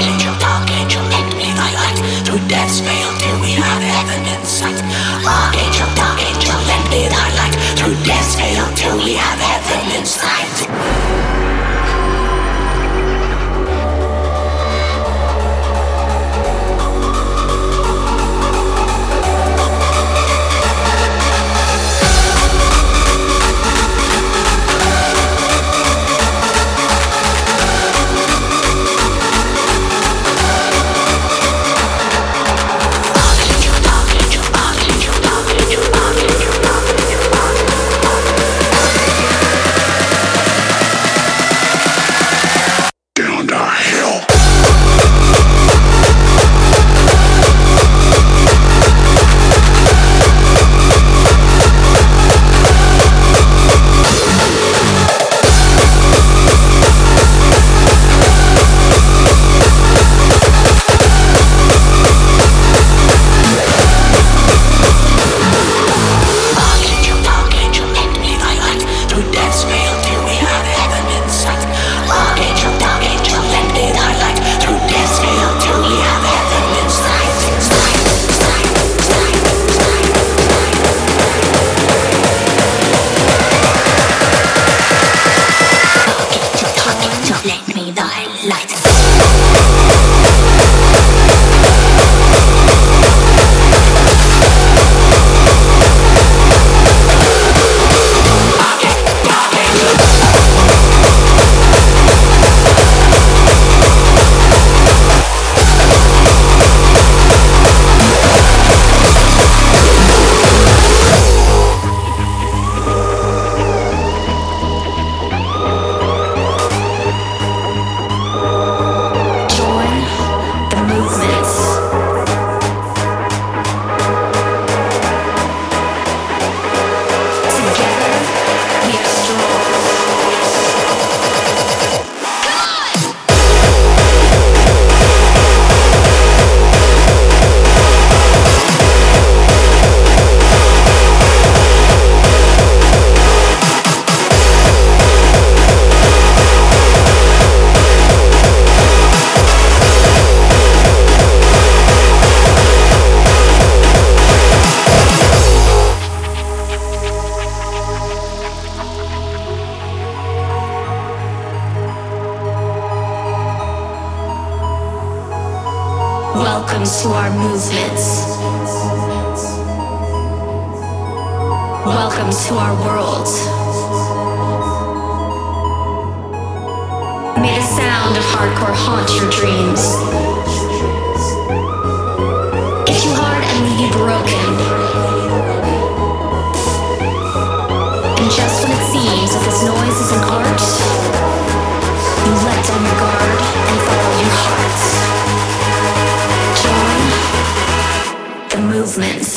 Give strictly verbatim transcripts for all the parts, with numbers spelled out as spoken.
Welcome to our movements. Welcome to our world. May the sound of hardcore haunt your dreams. Get you hard and leave you broken. And just when it seems that this noise is an art, you let down your guard and follow your heart. Join the movements.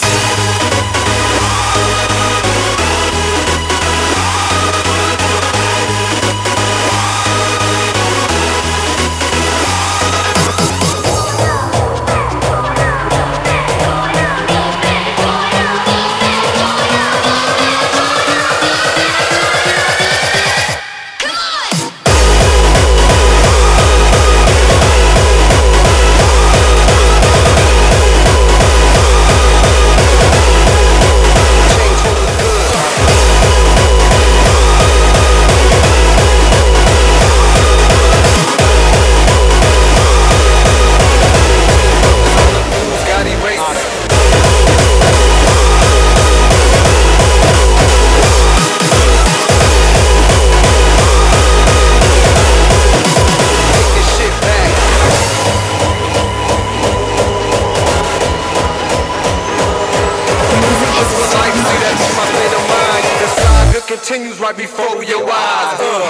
Continues right before your eyes. Uh.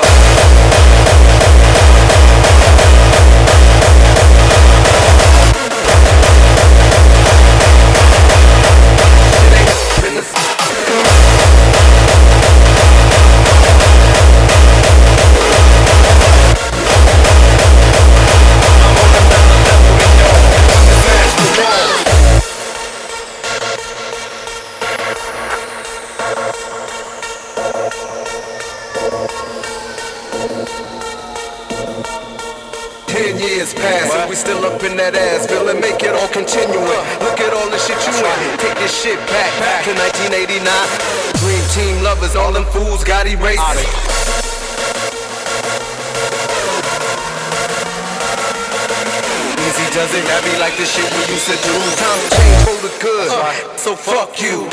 Ten years pass and we still up in that ass. Feeling make it all continuing. Look at all the shit you in. Take this shit back to nineteen eighty-nine. Dream team lovers, all them fools got erased. Easy does it, that be like the shit we used to do. Time to change for the good, so fuck you.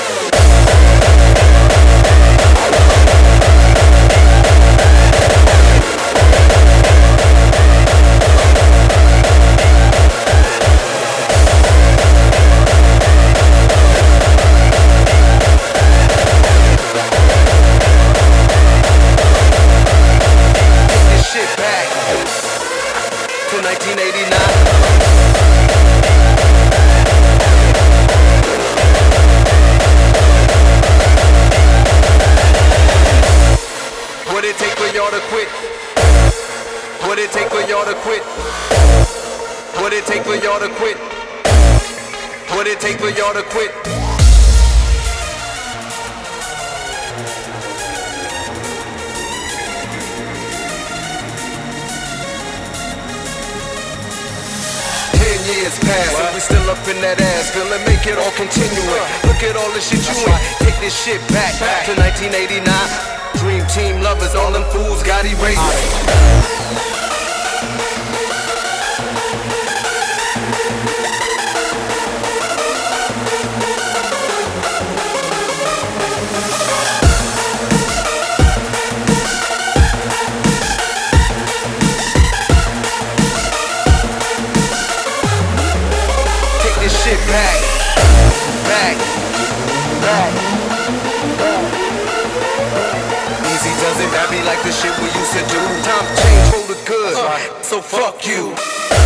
nineteen eighty-nine. What it take for y'all to quit? What it take for y'all to quit? What it take for y'all to quit? What it take for y'all to quit? Years pass and we still up in that ass. Feeling make it all continuing. Look at all the shit you in. Take this shit back to nineteen eighty-nine. Dream team lovers, all them fools got erased. Shit back, back, back, back. Easy does it, that be like the shit we used to do. Time to change for the good, so fuck you.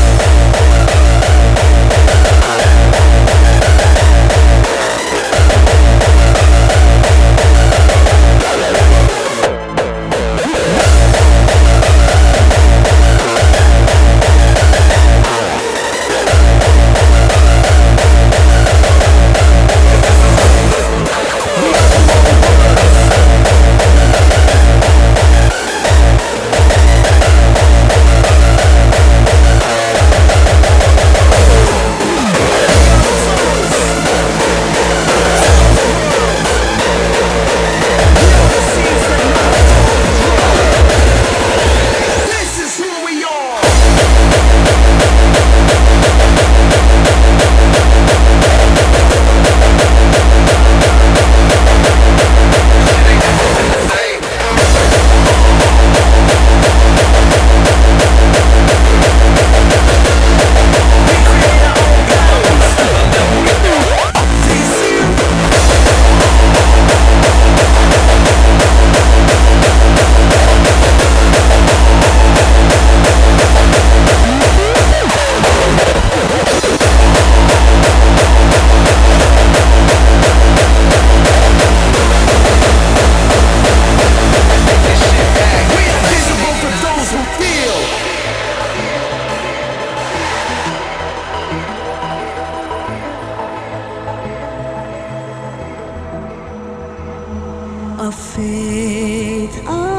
A faith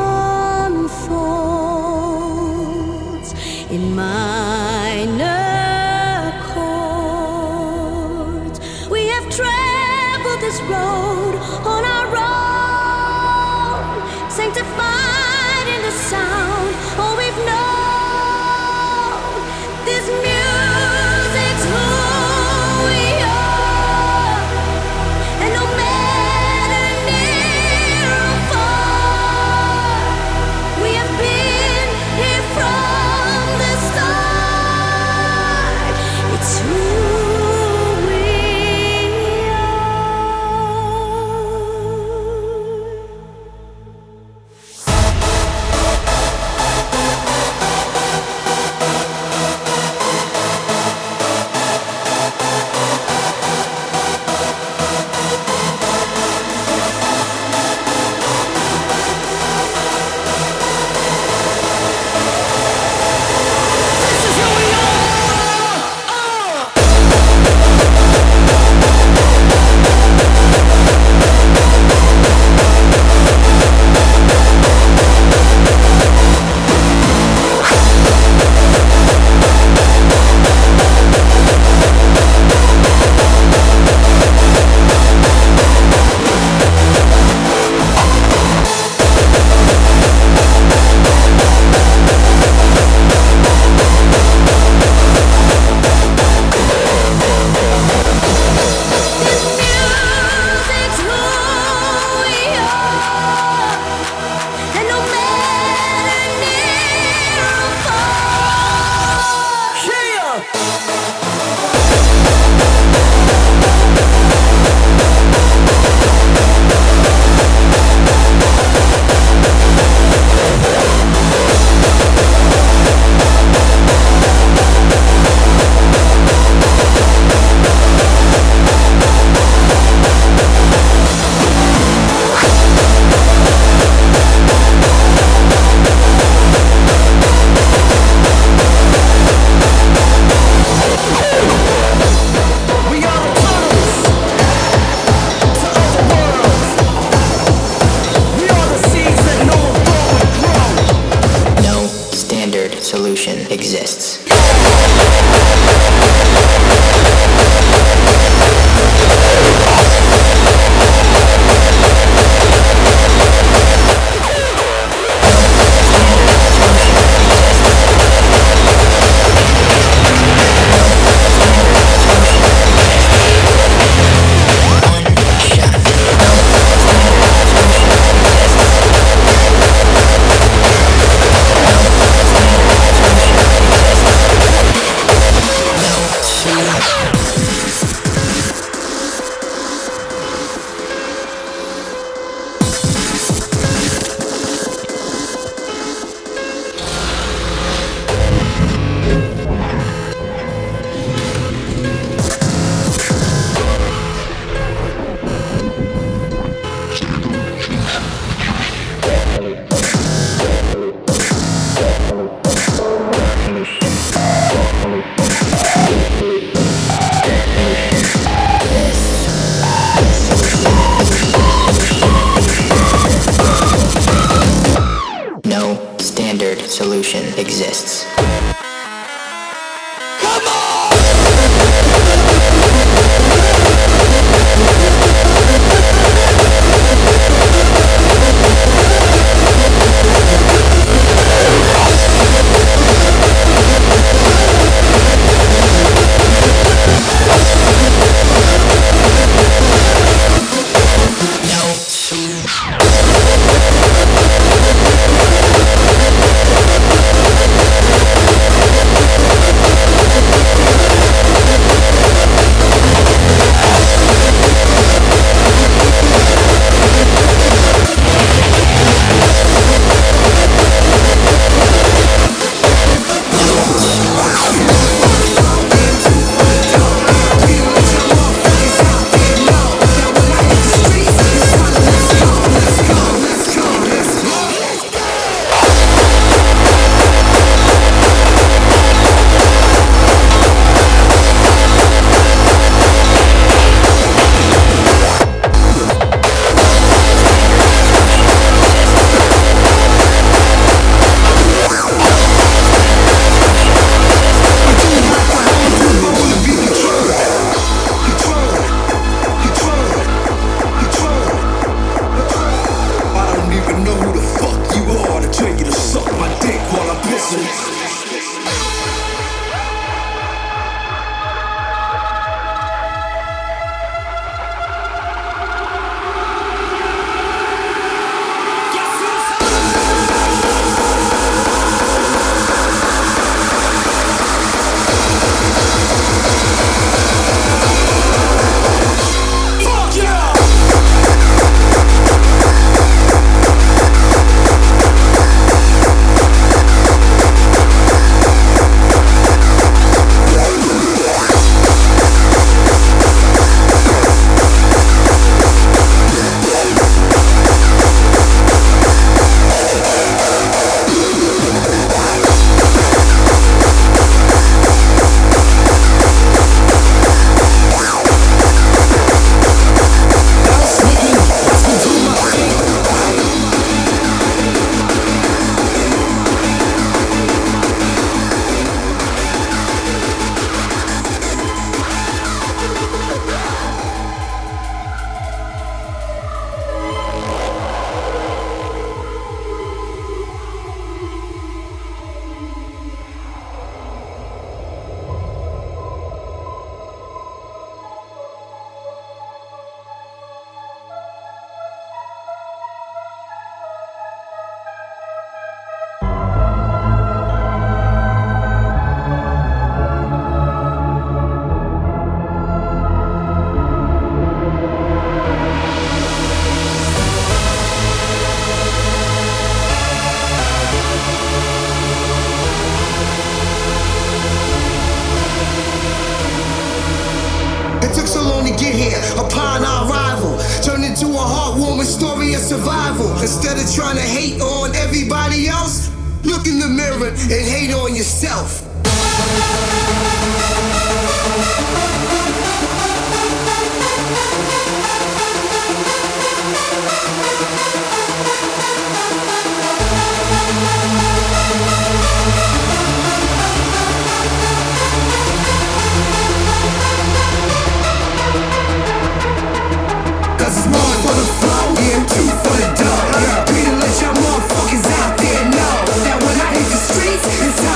unfolds in minor chords. We have traveled this road on our own, sanctified in the sound all we've known. This music's who we are, and no matter near or far, we have been here from the start. solution exists. Solution exists. Instead of trying to hate on everybody else, look in the mirror and hate on yourself.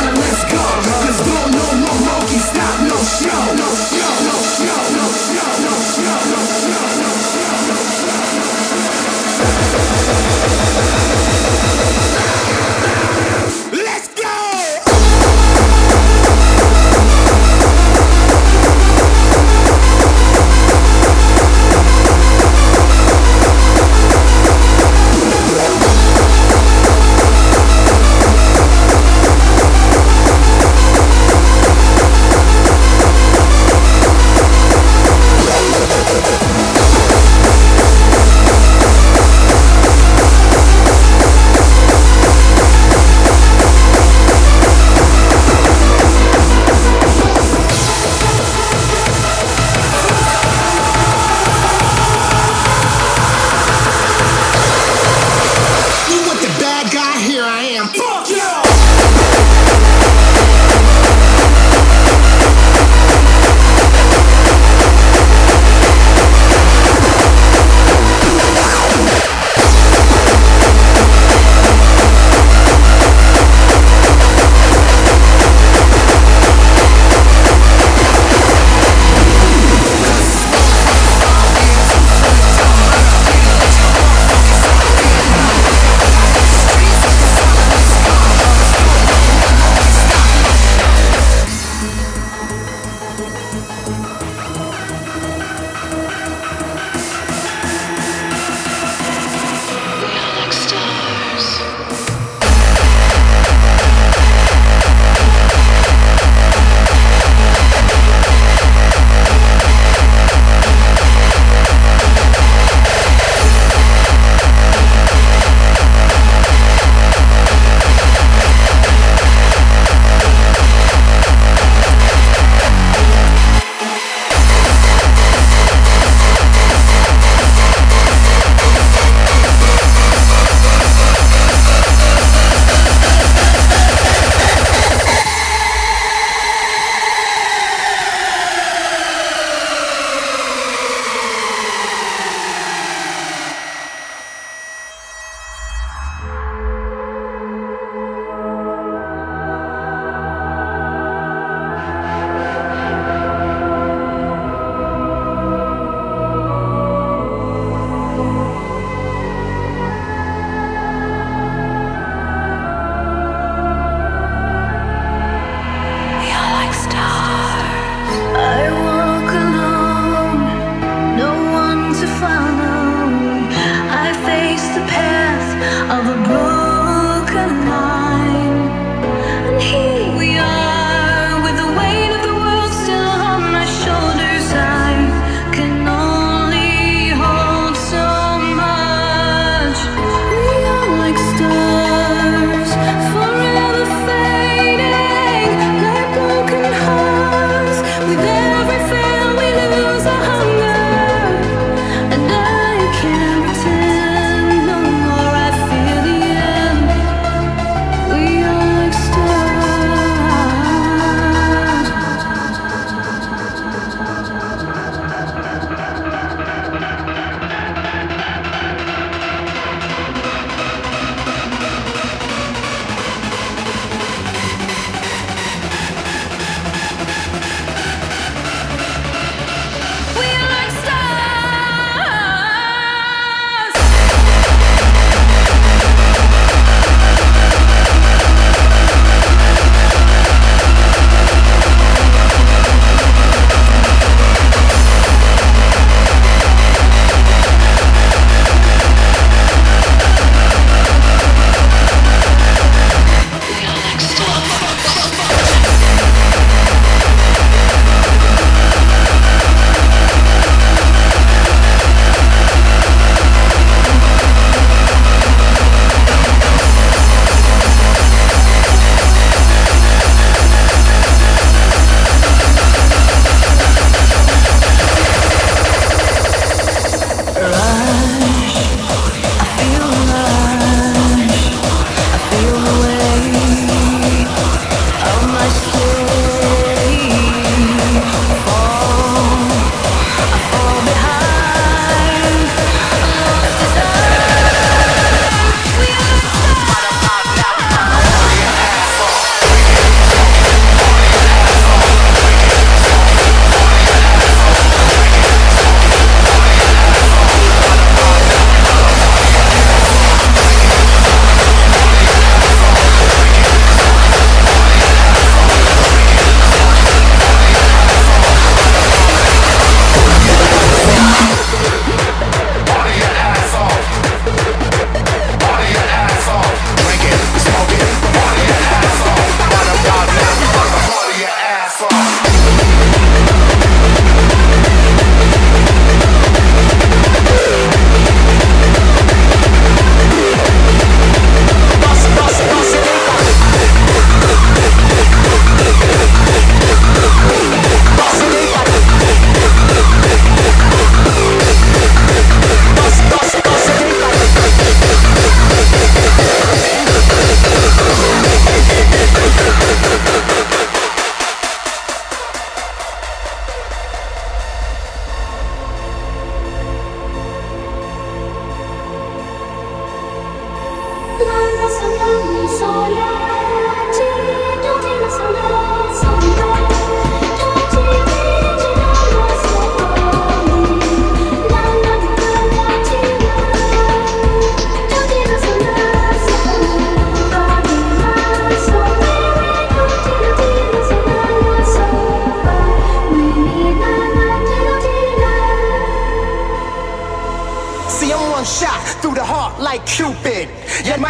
time, let's go. Cause don't no more monkey stop, no show. No show, no show, no show, no show, no show, no show, no show. Let's go!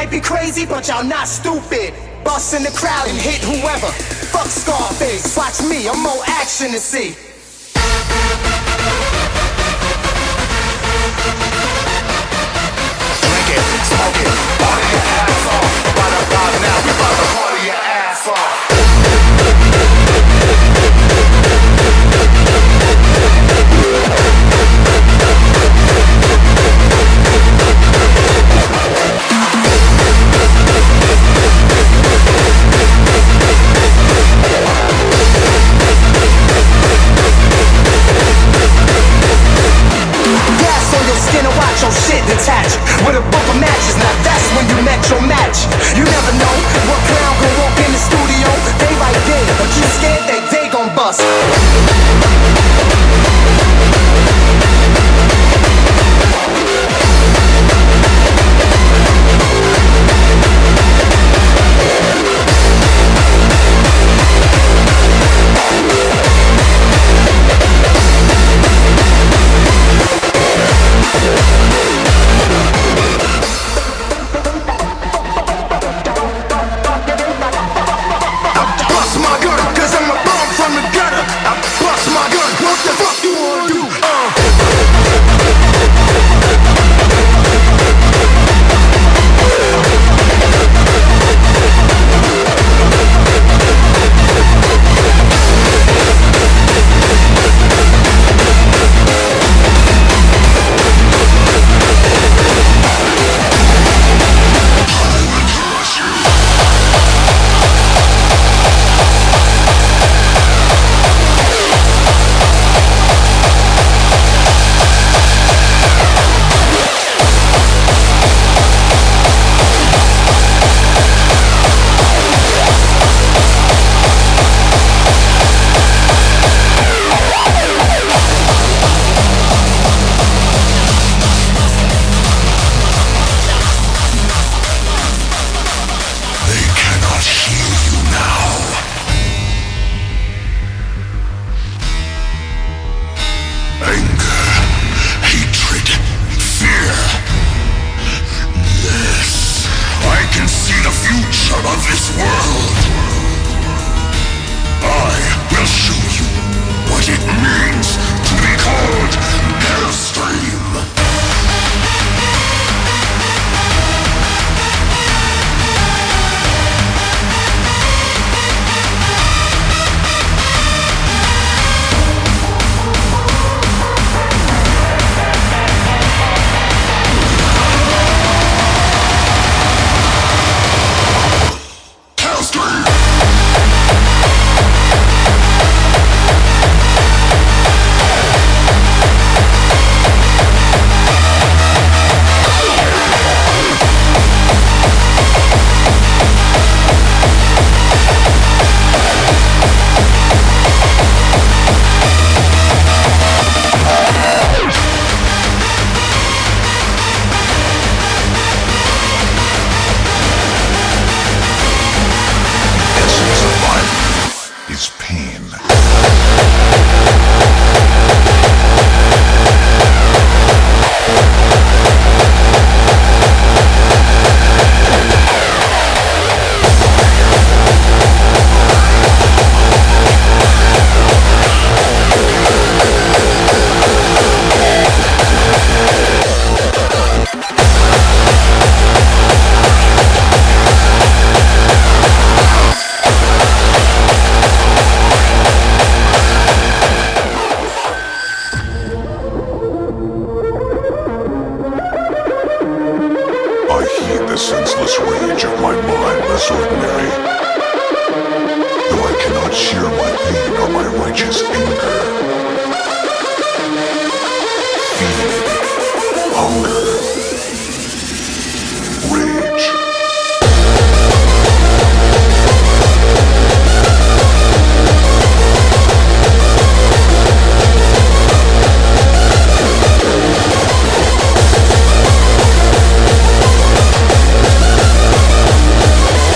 might be crazy, but y'all not stupid. Bust in the crowd and hit whoever. Fuck Scarface, watch me, I'm more action to see. Drink it, smoke it, party your ass off. Right about now, we about to party your ass off. Gas on your skin and watch your shit detach. With a book of matches, now that's when you met your match. You never know what clown gon' walk in the studio. They right there, but you scared they they gon' bust.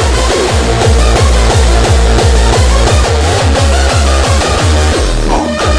Hunger.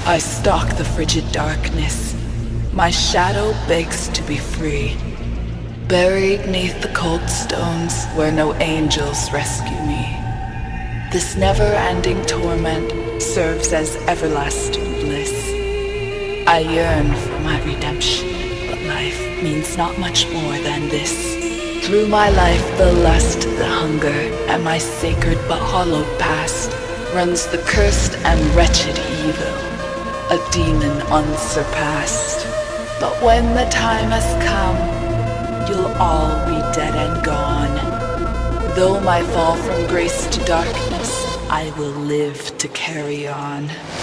I stalk the frigid darkness. My shadow begs to be free. Buried neath the cold stones where no angels rescue me. This never-ending torment serves as everlasting bliss. I yearn for my redemption, but life means not much more than this. Through my life, the lust, the hunger, and my sacred but hollow past runs the cursed and wretched evil, a demon unsurpassed. But when the time has come, you'll all be dead and gone. Though my fall from grace to darkness, I will live to carry on.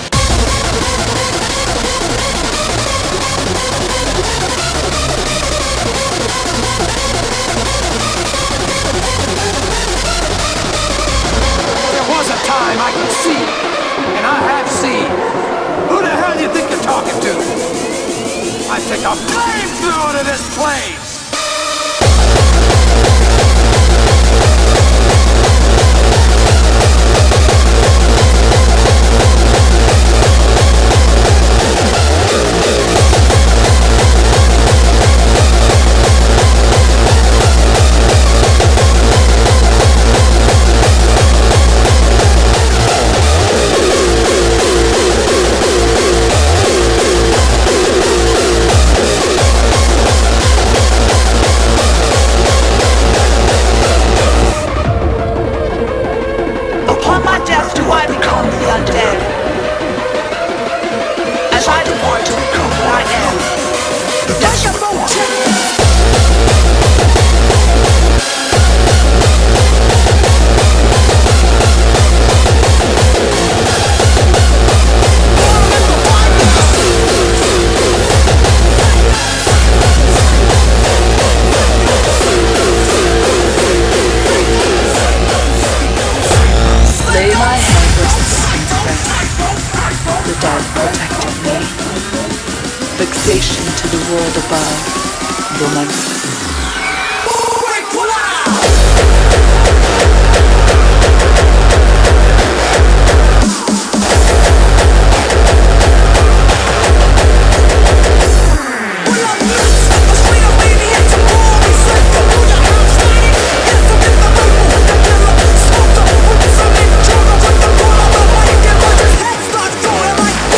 There was a time I could see, and I have seen. Who the hell do you think you're talking to? I take a flamethrower to this place! Fixation to the world above, woman.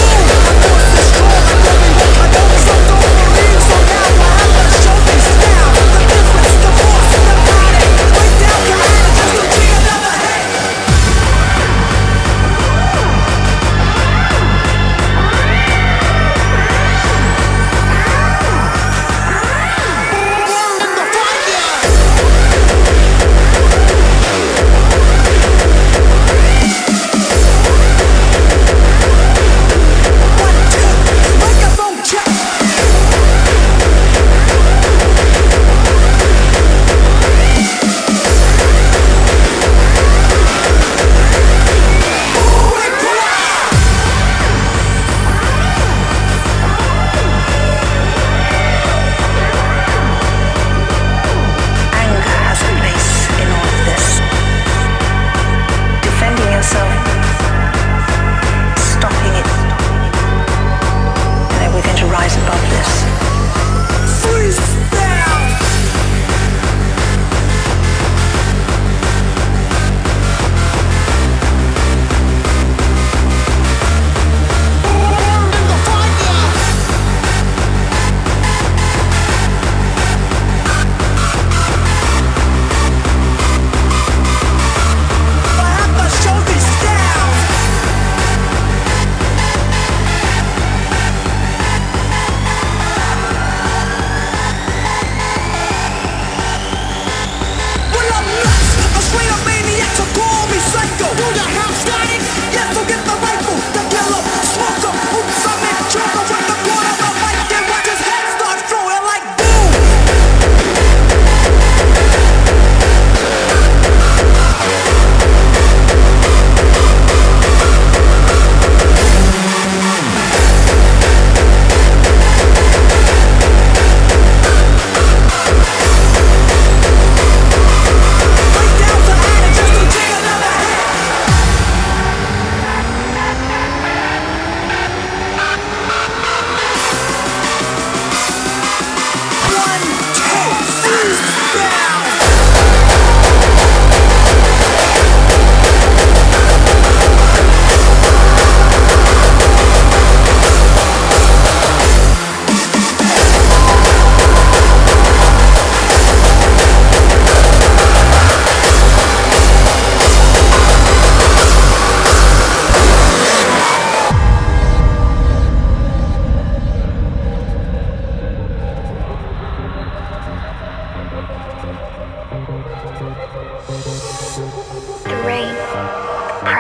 Down.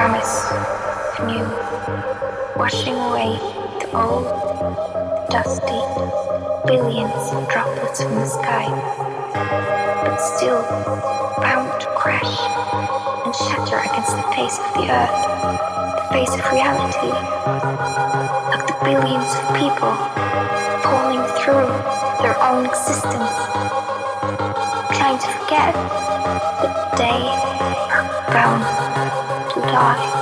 promise of new, washing away the old, dusty, billions of droplets from the sky, but still bound to crash and shatter against the face of the earth, the face of reality, like the billions of people falling through their own existence, trying to forget that they are bound to die.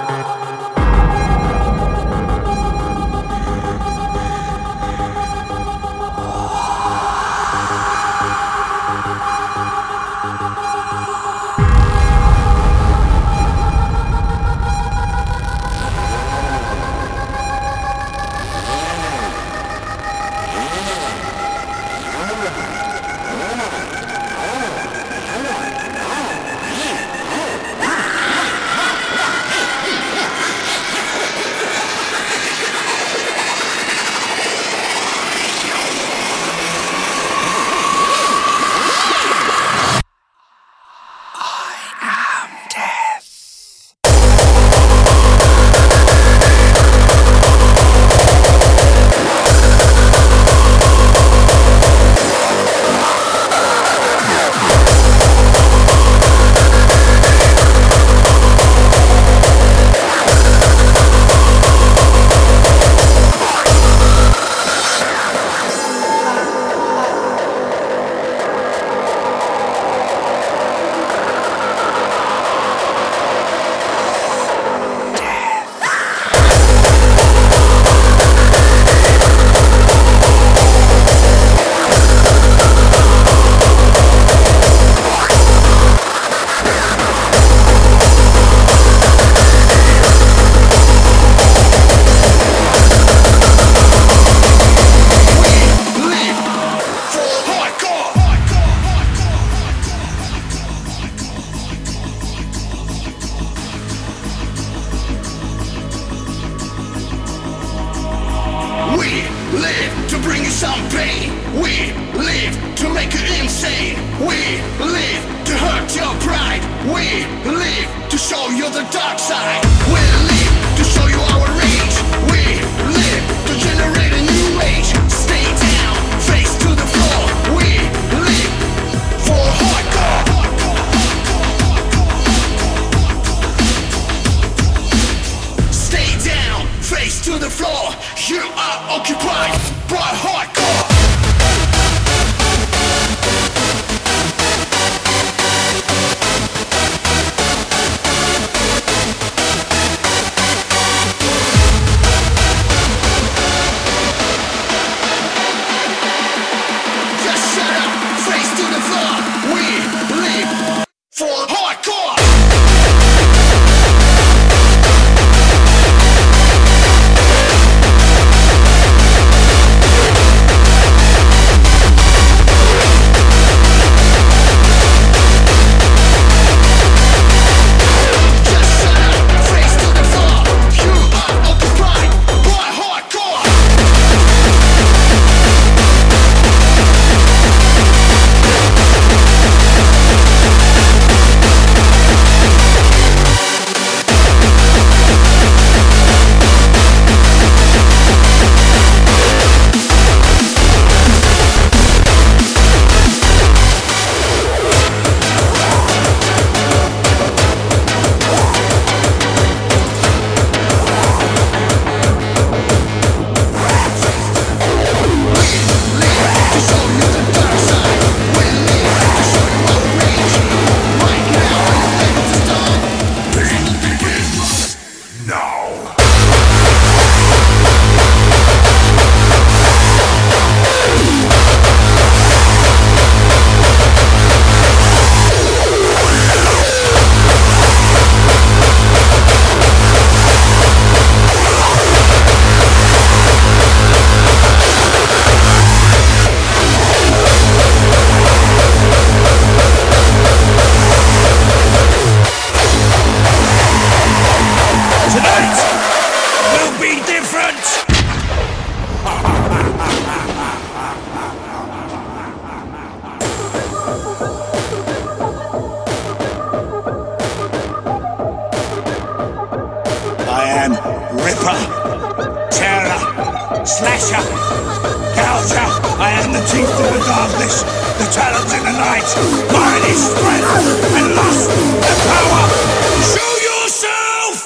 am Ripper, Tearer, Slasher, Gouger. I am the teeth of the darkness, the talons in the night. Mine is strength and lust and power. Show yourself!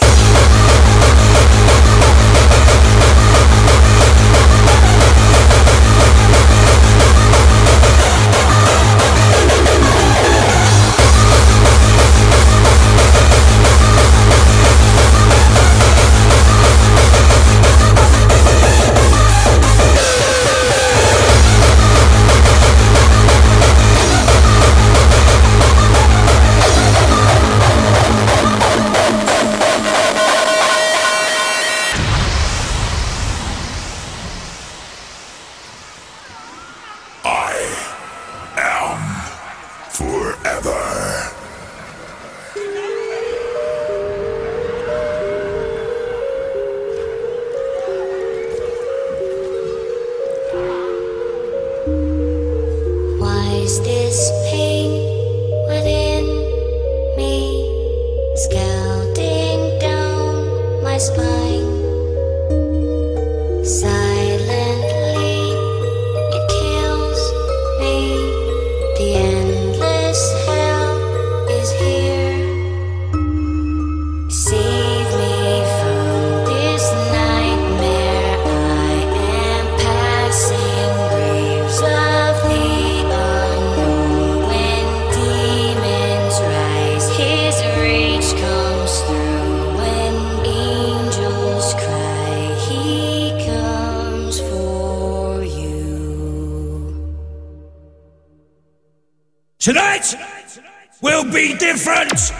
Tonight will be different!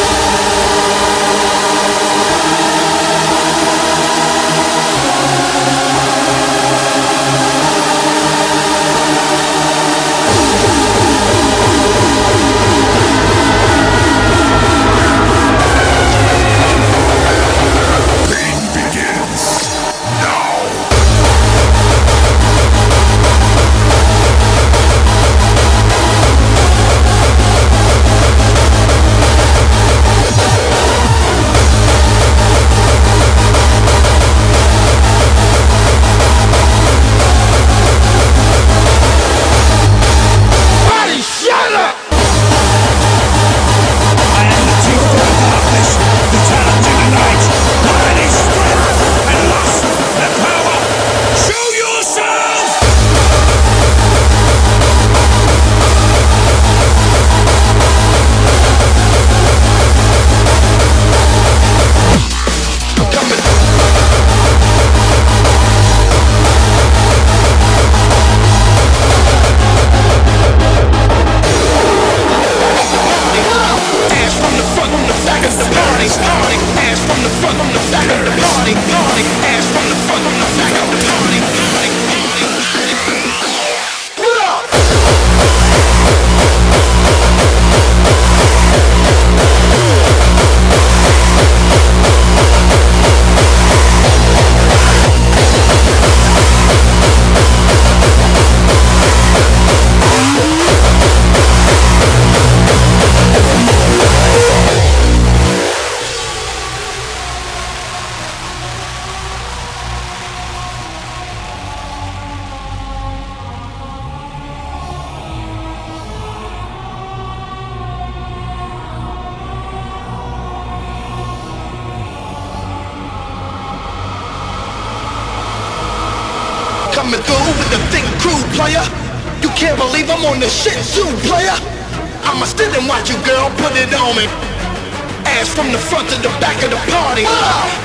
Coming through with the thick crew, player. You can't believe I'm on the shit too, player. I'ma stand and watch you, girl, put it on me. Ass from the front to the back of the party. Ah!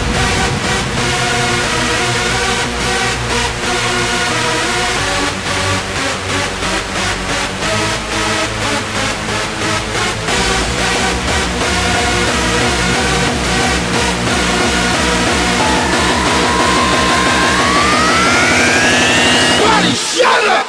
Shut up!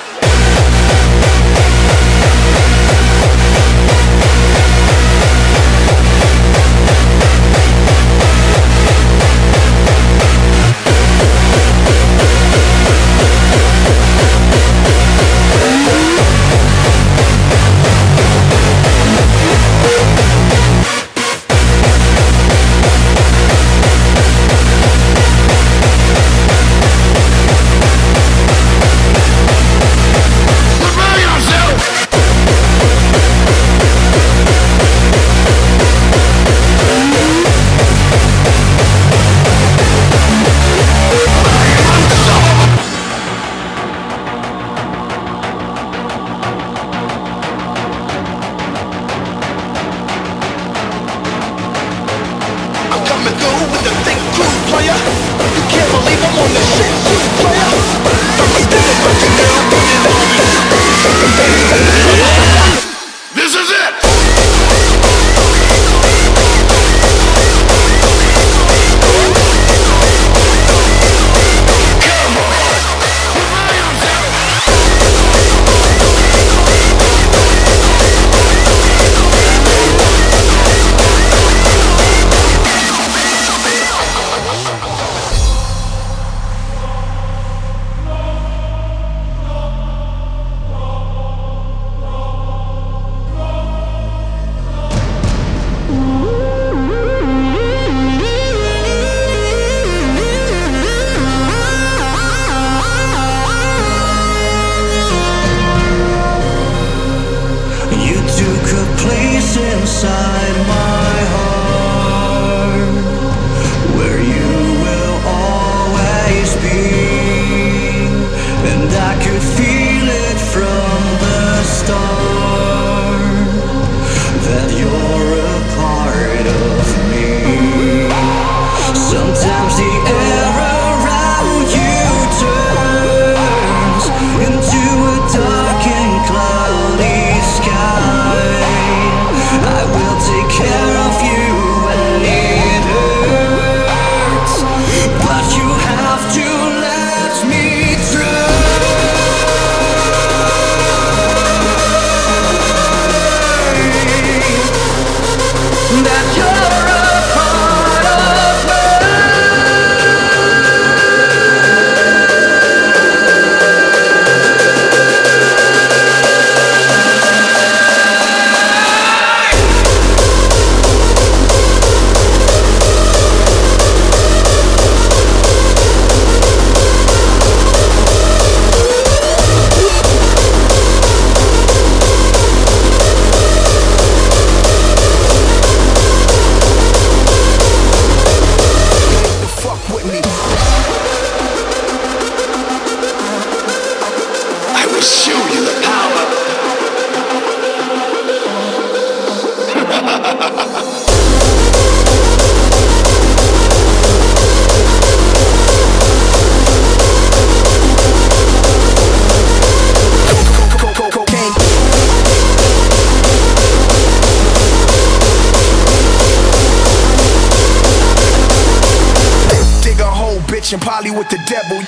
bitch and poly with the devil.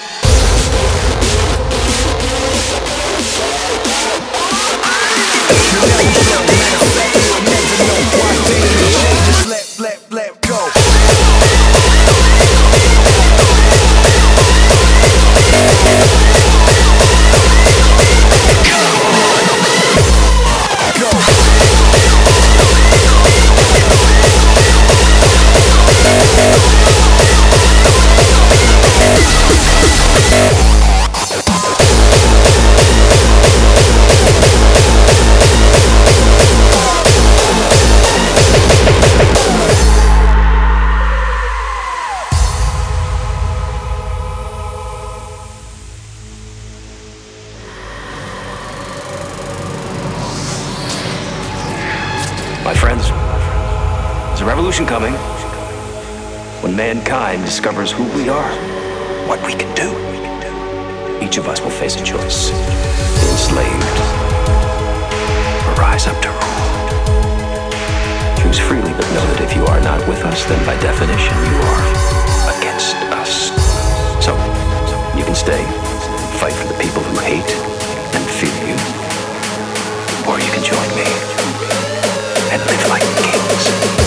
Just let, let, let go. My friends, there's a revolution coming when mankind discovers who we are, what we can do. Each of us will face a choice: be enslaved or rise up to rule. Choose freely, but know that if you are not with us, then by definition you are against us. So, you can stay, fight for the people who hate and fear you, or you can join me and live like kings.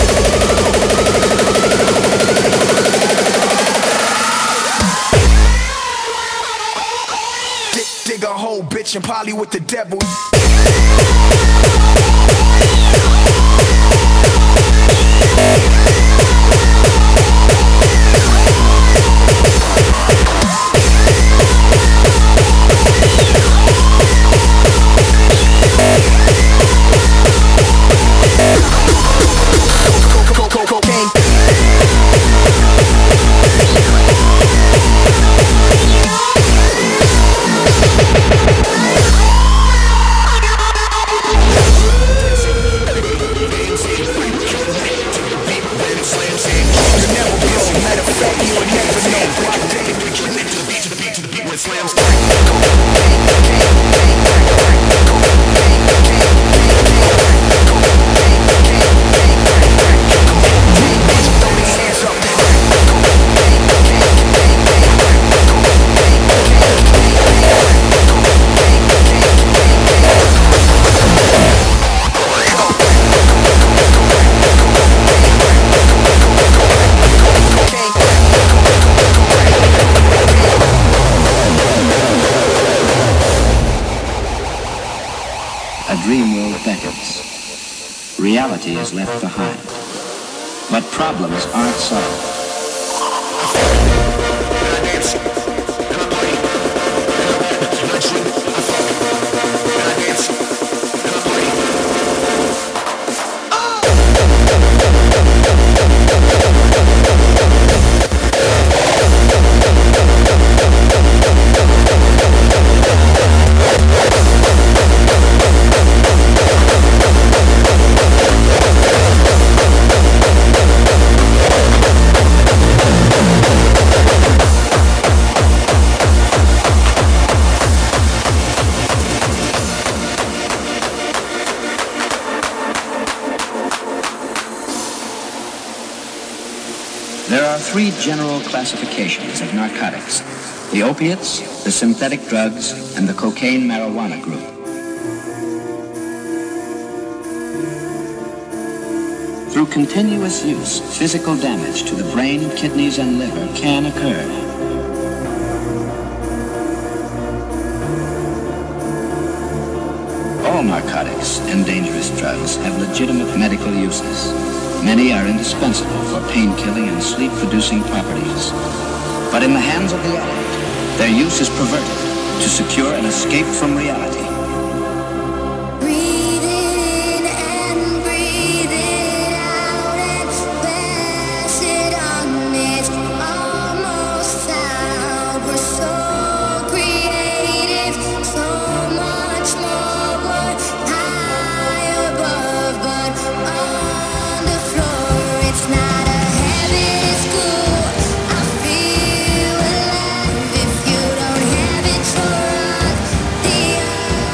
Dig, dig a hole, bitch, and poly with the devil. Reality is left behind, but problems aren't solved. There are three general classifications of narcotics: the opiates, the synthetic drugs, and the cocaine-marijuana group. Through continuous use, physical damage to the brain, kidneys, and liver can occur. All narcotics and dangerous drugs have legitimate medical uses. Many are indispensable for pain-killing and sleep-producing properties. But in the hands of the addict, their use is perverted to secure an escape from reality. Feel alive if you don't have it, you're on the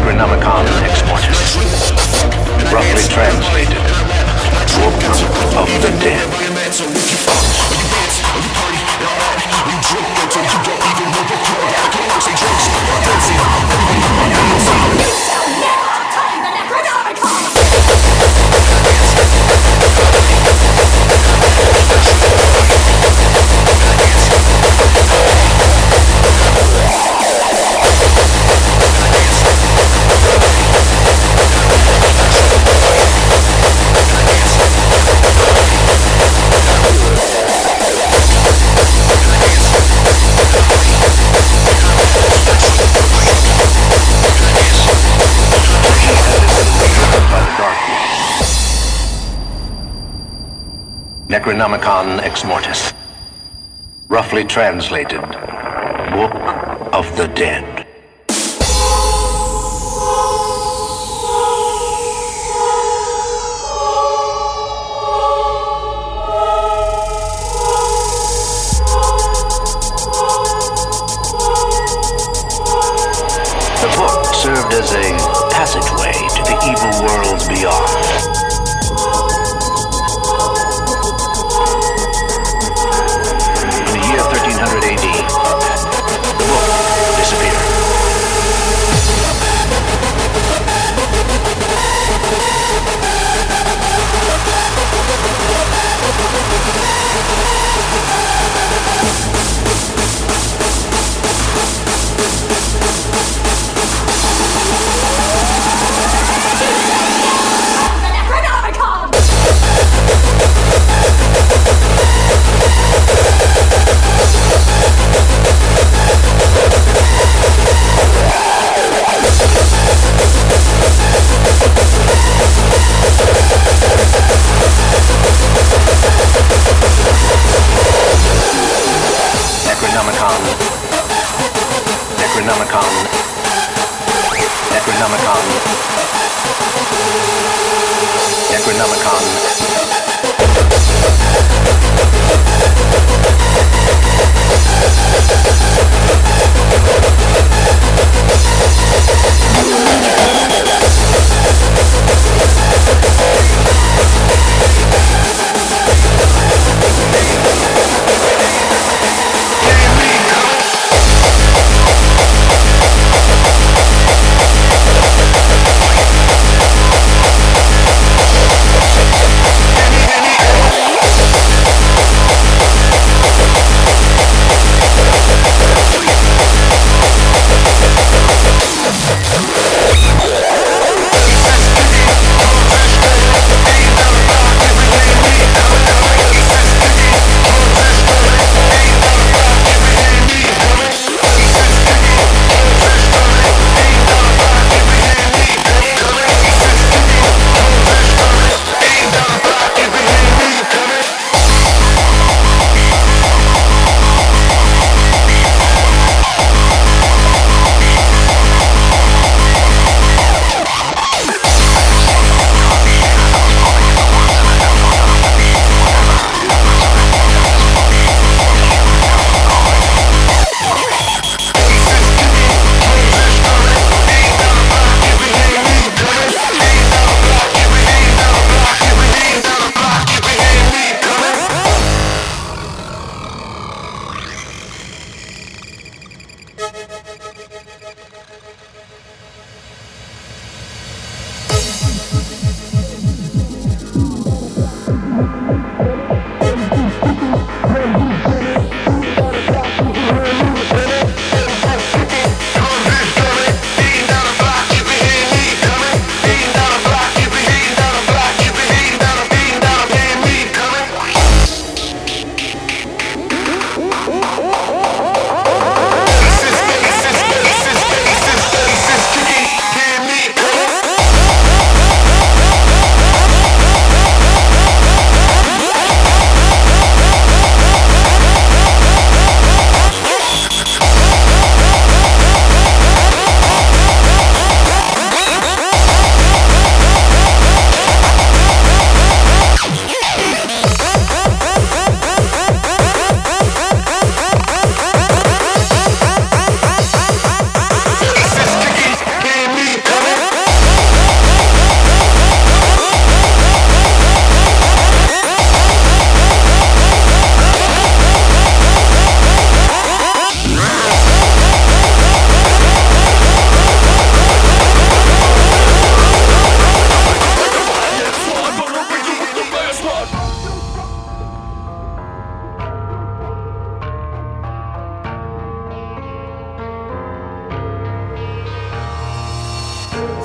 Necronomicon Ex Mortis. Roughly translated, Book of the Dead. Necronomicon Ex Mortis. Roughly translated, Book of the Dead. The book served as a passageway to the evil worlds beyond. thirteen hundred A D, the book disappeared. Necronomicon, Necronomicon, Necronomicon, Necronomicon.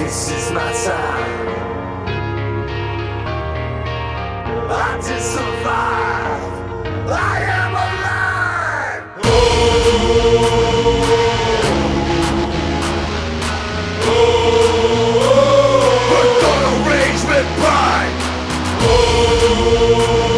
This is my time. I did survive. I am alive. Oh, oh, we're gonna rage with pride. Oh,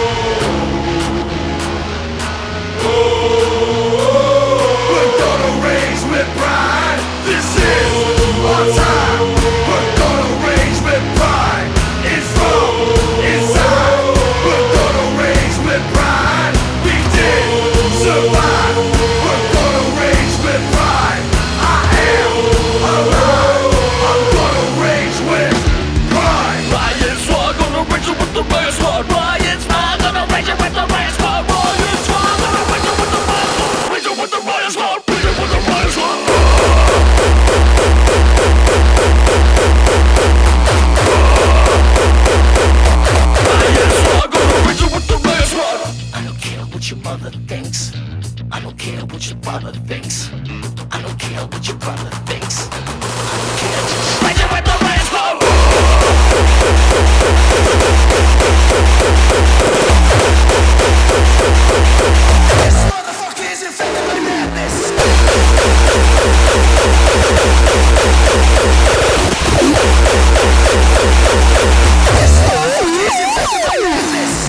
oh, we're gonna rage with pride. This is our time. We're gonna rage with pride. It's from inside. We're gonna rage with pride. We did survive. We're gonna rage with pride. I am alive. I'm gonna rage with pride. Riot squad, gonna rage it with the riot squad. Riot squad, gonna rage it with the riot squad. Riot squad, gonna rage it with the riot squad. Rage it with the riot squad. Rage it with the riot squad. I don't care what your mother thinks. I don't care what your brother thinks. I don't care what your brother thinks. I don't care, just rage it with the riot squad. This motherfucker is infected by madness. This motherfucker is infected by madness.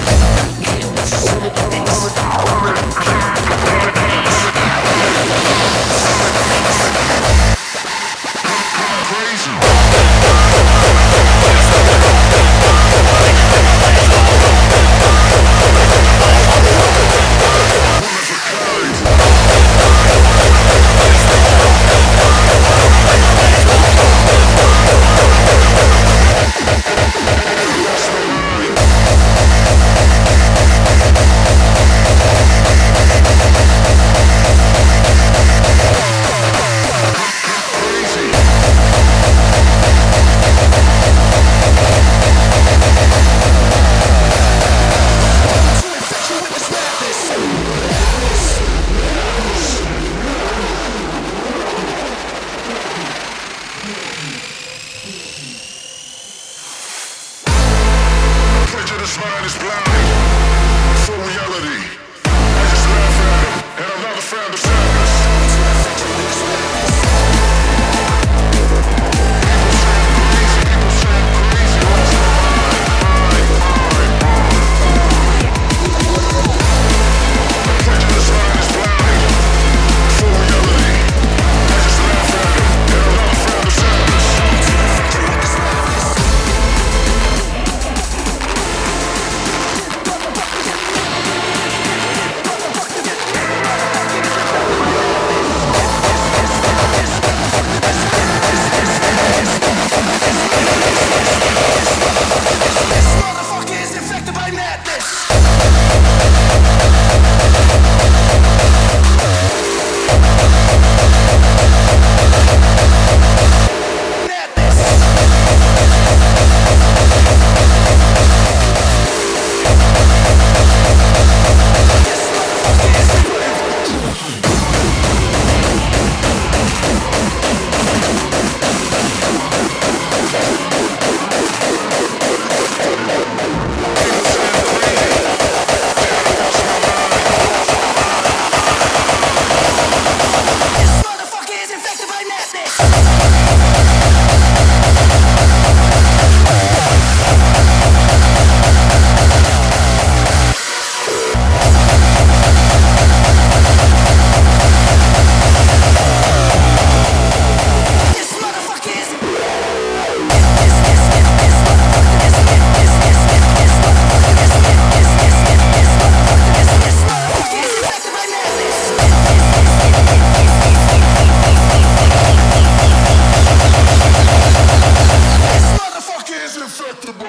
Infected.